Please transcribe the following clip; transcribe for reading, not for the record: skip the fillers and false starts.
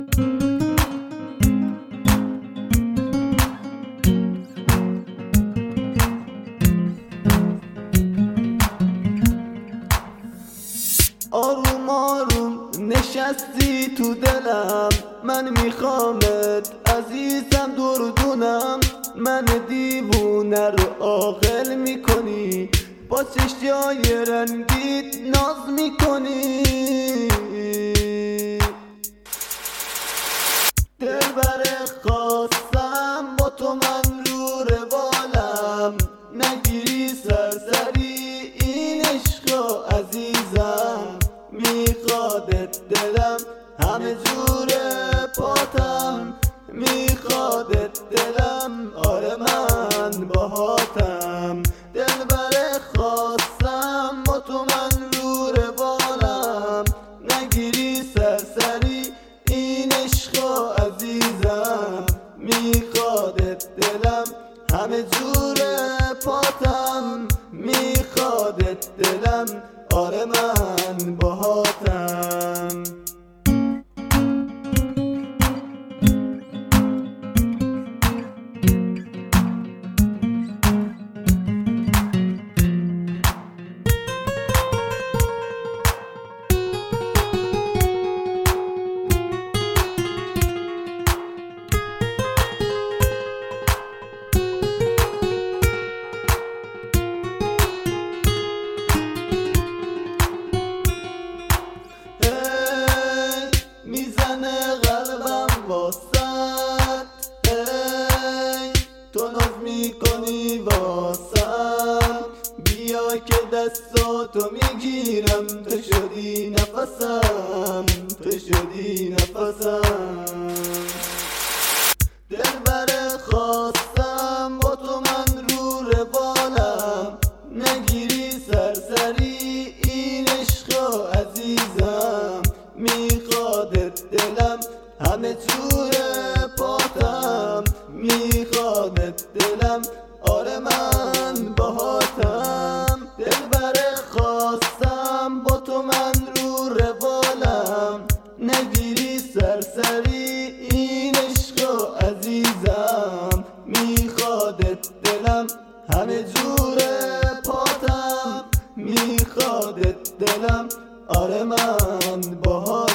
آروم آروم نشستی تو دلم، من میخوامت عزیزم دردونم. من دیوونه رو عاقل میکنی، با چشمای رنگیت ناز میکنی. دلبر خواستم با تو من رو روالم، نگیری سرسری این عشقا عزیزم. میخوادت دلم همه جوره پاتم، میخوادت دلم آره من باهاتم. دلبر خواستم با تو من رو روالم، نگیری سرسری این عشقا عزیزم. میخوادت دلم همه جوره پاتم، میخوادت دلم آره من باهاتم. میزنه قلبم واسد، تو ناز میکنی واسم. بیا که دستاتو میگیرم، تو شدی نفسم، تو شدی نفسم. دلبر خواستم با تو من رو روالم، نگیری سرسری این عشقا عزیزم. میخوادت دلم همه جوره پاتم، میخوادت دلم آره من باهاتم. دلبر خواستم با تو من رو روالم، نگیری سرسری این عشقا عزیزم. میخوادت دلم همه جوره پاتم، میخوادت دلم آره من باهاتم.